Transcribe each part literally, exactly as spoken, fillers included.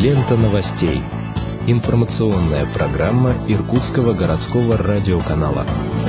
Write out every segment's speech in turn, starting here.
Лента новостей. Информационная программа Иркутского городского радиоканала.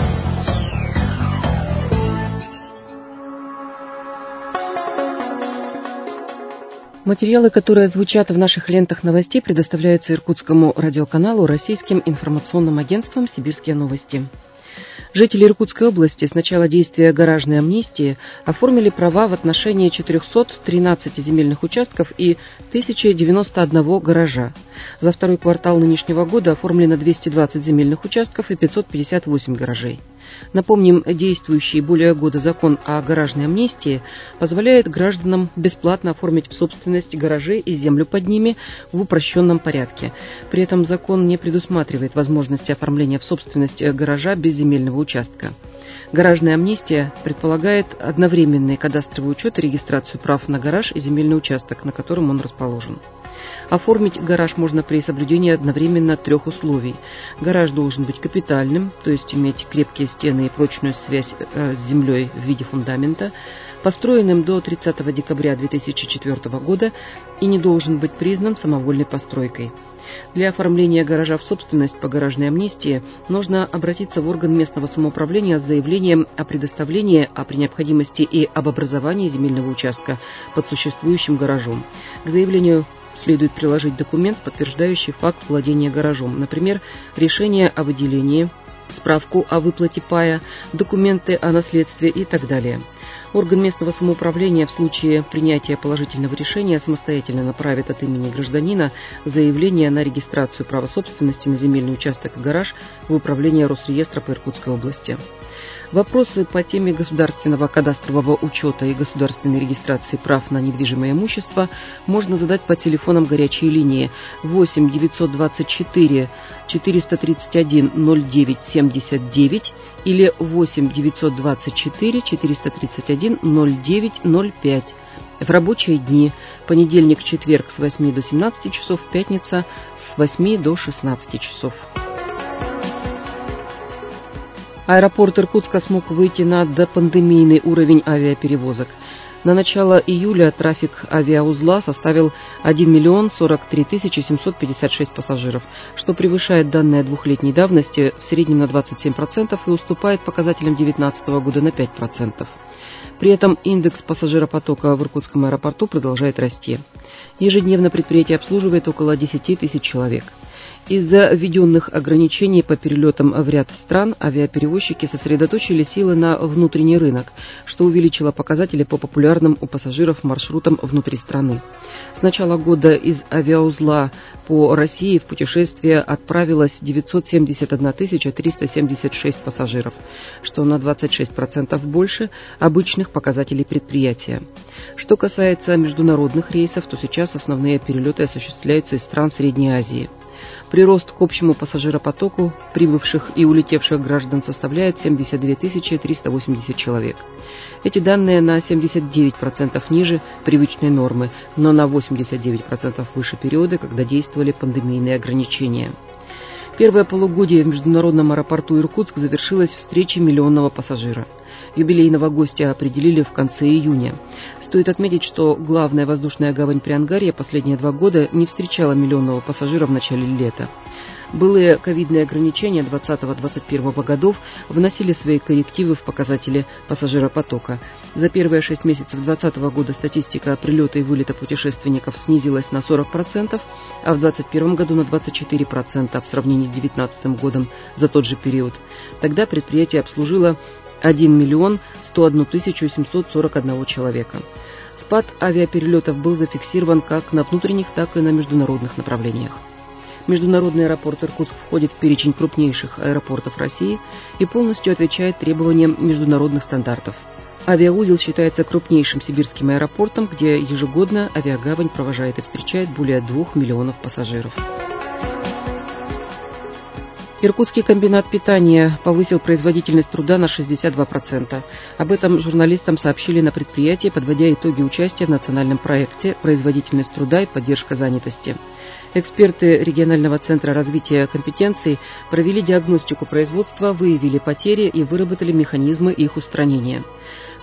Материалы, которые звучат в наших лентах новостей, предоставляются Иркутскому радиоканалу Российским информационным агентством «Сибирские новости». Жители Иркутской области с начала действия гаражной амнистии оформили права в отношении четырехсот тринадцати земельных участков и тысячи девяноста одного гаража. За второй квартал нынешнего года оформлено двести двадцать земельных участков и пятьсот пятьдесят восемь гаражей. Напомним, действующий более года закон о гаражной амнистии позволяет гражданам бесплатно оформить в собственность гаражи и землю под ними в упрощенном порядке. При этом закон не предусматривает возможности оформления в собственность гаража без земельного участка. Гаражная амнистия предполагает одновременный кадастровый учет и регистрацию прав на гараж и земельный участок, на котором он расположен. Оформить гараж можно при соблюдении одновременно трех условий. Гараж должен быть капитальным, то есть иметь крепкие стены и прочную связь э, с землей в виде фундамента, построенным до тридцатого декабря две тысячи четвёртого года и не должен быть признан самовольной постройкой. Для оформления гаража в собственность по гаражной амнистии нужно обратиться в орган местного самоуправления с заявлением о предоставлении, а при необходимости и об образовании земельного участка под существующим гаражом. К заявлению следует приложить документ, подтверждающий факт владения гаражом, например, решение о выделении, справку о выплате пая, документы о наследстве и так далее. Орган местного самоуправления в случае принятия положительного решения самостоятельно направит от имени гражданина заявление на регистрацию права собственности на земельный участок и гараж в управление Росреестра по Иркутской области. Вопросы по теме государственного кадастрового учета и государственной регистрации прав на недвижимое имущество можно задать по телефонам горячей линии восемь девятьсот двадцать четыре четыреста тридцать один ноль девять семьдесят девять или восемь девятьсот двадцать четыре четыреста тридцать один ноль девять ноль пять. В рабочие дни понедельник, четверг с восьми до семнадцати часов, пятница с восьми до шестнадцати часов. Аэропорт Иркутска смог выйти на допандемийный уровень авиаперевозок. На начало июля трафик авиаузла составил один миллион сорок три тысячи семьсот пятьдесят шесть пассажиров, что превышает данные двухлетней давности в среднем на двадцать семь процентов и уступает показателям две тысячи девятнадцатого года на пять процентов. При этом индекс пассажиропотока в Иркутском аэропорту продолжает расти. Ежедневно предприятие обслуживает около десяти тысяч человек. Из-за введенных ограничений по перелетам в ряд стран авиаперевозчики сосредоточили силы на внутренний рынок, что увеличило показатели по популярным у пассажиров маршрутам внутри страны. С начала года из авиаузла по России в путешествие отправилось девятьсот семьдесят одна тысяча триста семьдесят шесть пассажиров, что на двадцать шесть процентов больше обычных показателей предприятия. Что касается международных рейсов, то сейчас основные перелеты осуществляются из стран Средней Азии. Прирост к общему пассажиропотоку прибывших и улетевших граждан составляет семьдесят две тысячи триста восемьдесят человек. Эти данные на семьдесят девять процентов ниже привычной нормы, но на восемьдесят девять процентов выше периода, когда действовали пандемийные ограничения. Первое полугодие в международном аэропорту Иркутск завершилось встречей миллионного пассажира. Юбилейного гостя определили в конце июня. Стоит отметить, что главная воздушная гавань Приангарья последние два года не встречала миллионного пассажира в начале лета. Былые ковидные ограничения двадцатого-двадцать первого годов вносили свои коррективы в показатели пассажиропотока. За первые шесть месяцев двадцатого года статистика прилета и вылета путешественников снизилась на сорок процентов, а в двадцать первом году на двадцать четыре процента в сравнении с девятнадцатым годом за тот же период. Тогда предприятие обслужило один миллион сто одну тысячу семьсот сорок один человека. Спад авиаперелетов был зафиксирован как на внутренних, так и на международных направлениях. Международный аэропорт Иркутск входит в перечень крупнейших аэропортов России и полностью отвечает требованиям международных стандартов. Авиаузел считается крупнейшим сибирским аэропортом, где ежегодно авиагавань провожает и встречает более двух миллионов пассажиров. Иркутский комбинат питания повысил производительность труда на шестьдесят два процента. Об этом журналистам сообщили на предприятии, подводя итоги участия в национальном проекте «Производительность труда и поддержка занятости». Эксперты регионального центра развития компетенций провели диагностику производства, выявили потери и выработали механизмы их устранения.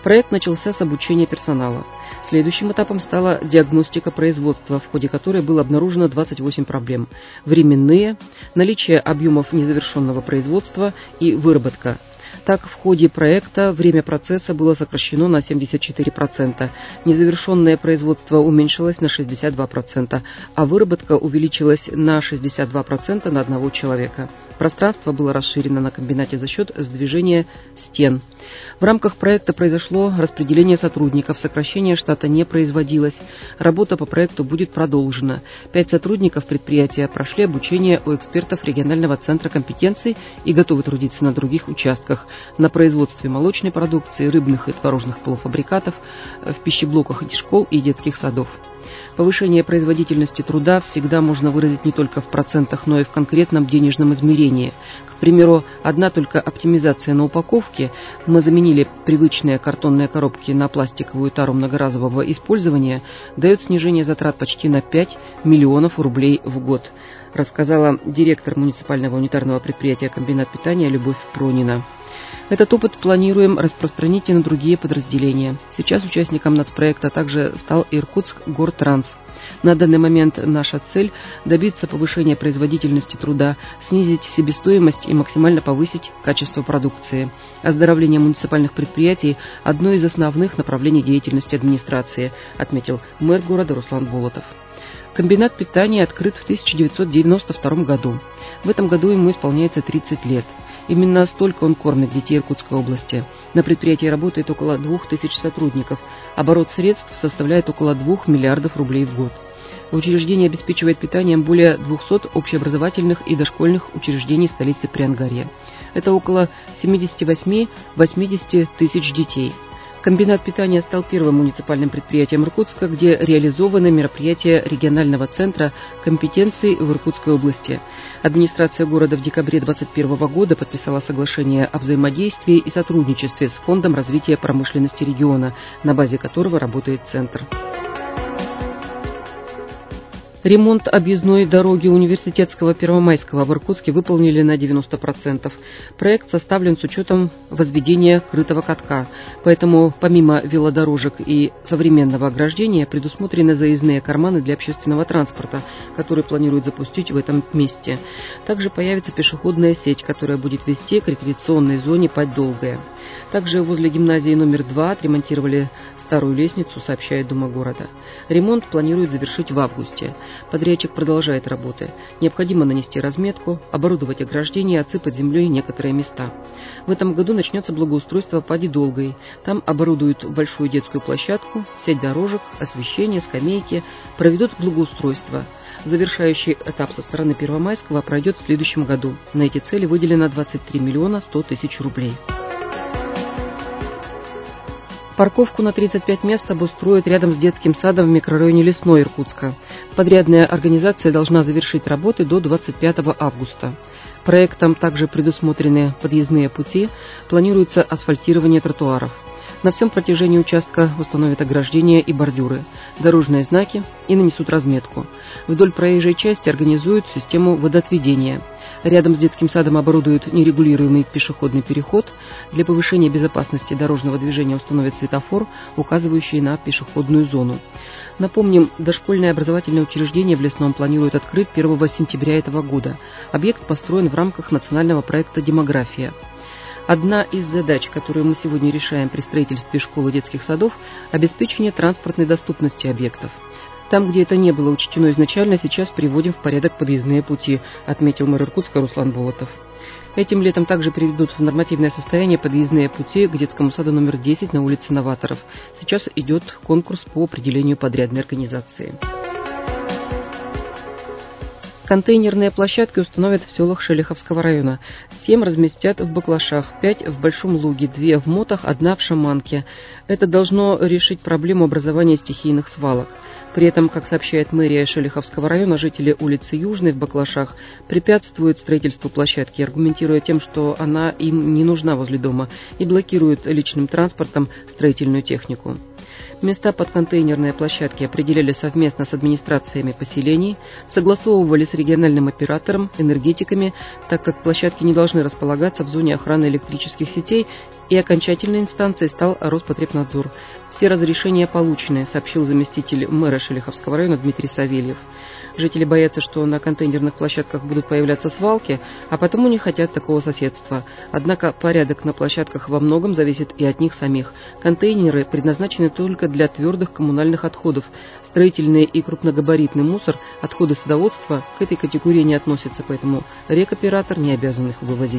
Проект начался с обучения персонала. Следующим этапом стала диагностика производства, в ходе которой было обнаружено двадцать восемь проблем. Временные, наличие объемов незавершенного производства и выработка. Так, в ходе проекта время процесса было сокращено на семьдесят четыре процента, незавершенное производство уменьшилось на шестьдесят два процента, а выработка увеличилась на шестьдесят два процента на одного человека. Пространство было расширено на комбинате за счет сдвижения стен. В рамках проекта произошло распределение сотрудников, сокращение штата не производилось. Работа по проекту будет продолжена. Пять сотрудников предприятия прошли обучение у экспертов регионального центра компетенций и готовы трудиться на других участках, на производстве молочной продукции, рыбных и творожных полуфабрикатов, в пищеблоках школ и детских садов. Повышение производительности труда всегда можно выразить не только в процентах, но и в конкретном денежном измерении. К примеру, одна только оптимизация на упаковке, мы заменили привычные картонные коробки на пластиковую тару многоразового использования, дает снижение затрат почти на пять миллионов рублей в год, рассказала директор муниципального унитарного предприятия «Комбинат питания» Любовь Пронина. Этот опыт планируем распространить и на другие подразделения. Сейчас участником нацпроекта также стал Иркутск Гортранс. На данный момент наша цель – добиться повышения производительности труда, снизить себестоимость и максимально повысить качество продукции. Оздоровление муниципальных предприятий – одно из основных направлений деятельности администрации, отметил мэр города Руслан Болотов. Комбинат питания открыт в тысяча девятьсот девяносто втором году. В этом году ему исполняется тридцать лет. Именно столько он кормит детей Иркутской области. На предприятии работает около двух тысяч сотрудников. Оборот средств составляет около двух миллиардов рублей в год. Учреждение обеспечивает питанием более двухсот общеобразовательных и дошкольных учреждений столицы Приангарья. Это около семьдесят восемь - восемьдесят тысяч детей. Комбинат питания стал первым муниципальным предприятием Иркутска, где реализованы мероприятия регионального центра компетенций в Иркутской области. Администрация города в декабре две тысячи двадцать первого года подписала соглашение о взаимодействии и сотрудничестве с Фондом развития промышленности региона, на базе которого работает центр. Ремонт объездной дороги Университетского Первомайского в Иркутске выполнили на девяносто процентов. Проект составлен с учетом возведения крытого катка, поэтому помимо велодорожек и современного ограждения предусмотрены заездные карманы для общественного транспорта, которые планируют запустить в этом месте. Также появится пешеходная сеть, которая будет вести к рекреационной зоне Падь-Долгая. Также возле гимназии номер два отремонтировали старую лестницу, сообщает Дума города. Ремонт планируют завершить в августе. Подрядчик продолжает работы. Необходимо нанести разметку, оборудовать ограждение, отсыпать землей некоторые места. В этом году начнется благоустройство Пади-Долгой. Там оборудуют большую детскую площадку, сеть дорожек, освещение, скамейки, проведут благоустройство. Завершающий этап со стороны Первомайского пройдет в следующем году. На эти цели выделено двадцать три миллиона сто тысяч рублей. Парковку на тридцать пять мест обустроят рядом с детским садом в микрорайоне Лесной Иркутска. Подрядная организация должна завершить работы до двадцать пятого августа. Проектом также предусмотрены подъездные пути, планируется асфальтирование тротуаров. На всем протяжении участка установят ограждения и бордюры, дорожные знаки и нанесут разметку. Вдоль проезжей части организуют систему водоотведения. Рядом с детским садом оборудуют нерегулируемый пешеходный переход. Для повышения безопасности дорожного движения установят светофор, указывающий на пешеходную зону. Напомним, дошкольное образовательное учреждение в Лесном планируют открыть первого сентября этого года. Объект построен в рамках национального проекта «Демография». Одна из задач, которую мы сегодня решаем при строительстве школ и детских садов – обеспечение транспортной доступности объектов. Там, где это не было учтено изначально, сейчас приводим в порядок подъездные пути, отметил мэр Иркутска Руслан Болотов. Этим летом также приведут в нормативное состояние подъездные пути к детскому саду номер десять на улице Новаторов. Сейчас идет конкурс по определению подрядной организации. Контейнерные площадки установят в селах Шелиховского района. Семь разместят в Баклашах, пять в Большом Луге, две в Мотах, одна в Шаманке. Это должно решить проблему образования стихийных свалок. При этом, как сообщает мэрия Шелиховского района, жители улицы Южной в Баклашах препятствуют строительству площадки, аргументируя тем, что она им не нужна возле дома, и блокируют личным транспортом строительную технику. Места под контейнерные площадки определяли совместно с администрациями поселений, согласовывали с региональным оператором, энергетиками, так как площадки не должны располагаться в зоне охраны электрических сетей И окончательной инстанцией стал Роспотребнадзор. Все разрешения получены, сообщил заместитель мэра Шелиховского района Дмитрий Савельев. Жители боятся, что на контейнерных площадках будут появляться свалки, а потому не хотят такого соседства. Однако порядок на площадках во многом зависит и от них самих. Контейнеры предназначены только для твердых коммунальных отходов. Строительный и крупногабаритный мусор, отходы садоводства к этой категории не относятся, поэтому рекоператор не обязан их вывозить.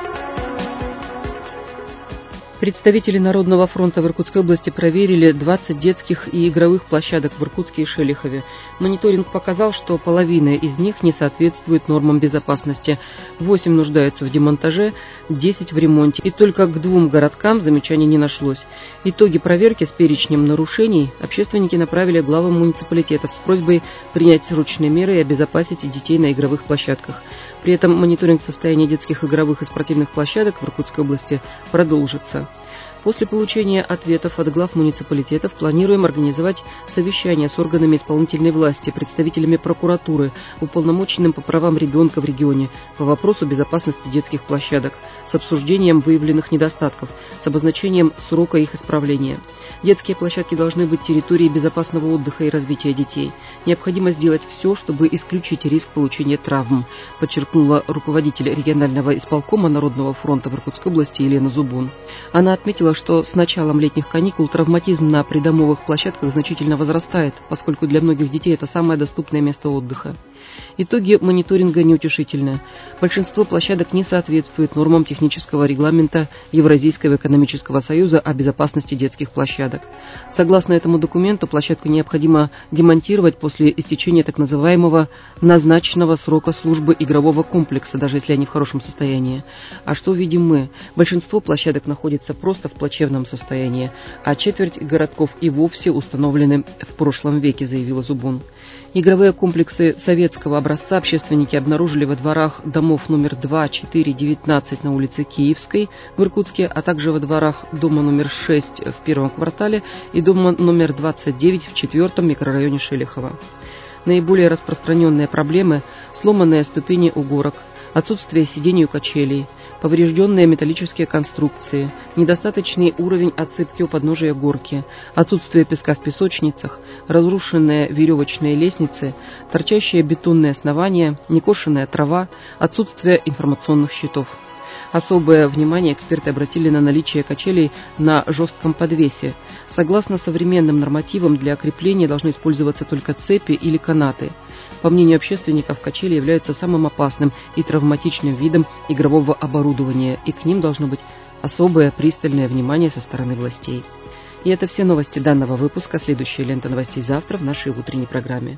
Представители Народного фронта в Иркутской области проверили двадцать детских и игровых площадок в Иркутске и Шелихове. Мониторинг показал, что половина из них не соответствует нормам безопасности. восемь нуждаются в демонтаже, десять в ремонте. И только к двум городкам замечаний не нашлось. Итоги проверки с перечнем нарушений общественники направили главам муниципалитетов с просьбой принять срочные меры и обезопасить детей на игровых площадках. При этом мониторинг состояния детских игровых и спортивных площадок в Иркутской области продолжится. После получения ответов от глав муниципалитетов планируем организовать совещание с органами исполнительной власти, представителями прокуратуры, уполномоченным по правам ребенка в регионе по вопросу безопасности детских площадок, с обсуждением выявленных недостатков, с обозначением срока их исправления. Детские площадки должны быть территорией безопасного отдыха и развития детей. Необходимо сделать все, чтобы исключить риск получения травм, подчеркнула руководитель регионального исполкома Народного фронта в Иркутской области Елена Зубун. Она отметила, что с началом летних каникул травматизм на придомовых площадках значительно возрастает, поскольку для многих детей это самое доступное место отдыха. Итоги мониторинга неутешительны. Большинство площадок не соответствует нормам технического регламента Евразийского экономического союза о безопасности детских площадок. Согласно этому документу, площадку необходимо демонтировать после истечения так называемого назначенного срока службы игрового комплекса, даже если они в хорошем состоянии. А что видим мы? Большинство площадок находится просто в плачевном состоянии, а четверть городков и вовсе установлены в прошлом веке, заявила Зубун. Игровые комплексы советского образца общественники обнаружили во дворах домов номер два, четыре, девятнадцать на улице Киевской в Иркутске, а также во дворах дома номер шесть в первом квартале и дома номер двадцать девять в четвертом микрорайоне Шелихова. Наиболее распространенные проблемы – сломанные ступени у горок, отсутствие сидений у качелей, поврежденные металлические конструкции, недостаточный уровень отсыпки у подножия горки, отсутствие песка в песочницах, разрушенные веревочные лестницы, торчащие бетонные основания, некошенная трава, отсутствие информационных щитов. Особое внимание эксперты обратили на наличие качелей на жестком подвесе. Согласно современным нормативам, для крепления должны использоваться только цепи или канаты. По мнению общественников, качели являются самым опасным и травматичным видом игрового оборудования, и к ним должно быть особое пристальное внимание со стороны властей. И это все новости данного выпуска. Следующая лента новостей завтра в нашей утренней программе.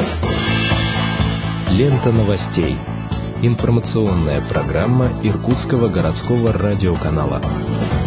Лента новостей. Информационная программа Иркутского городского радиоканала.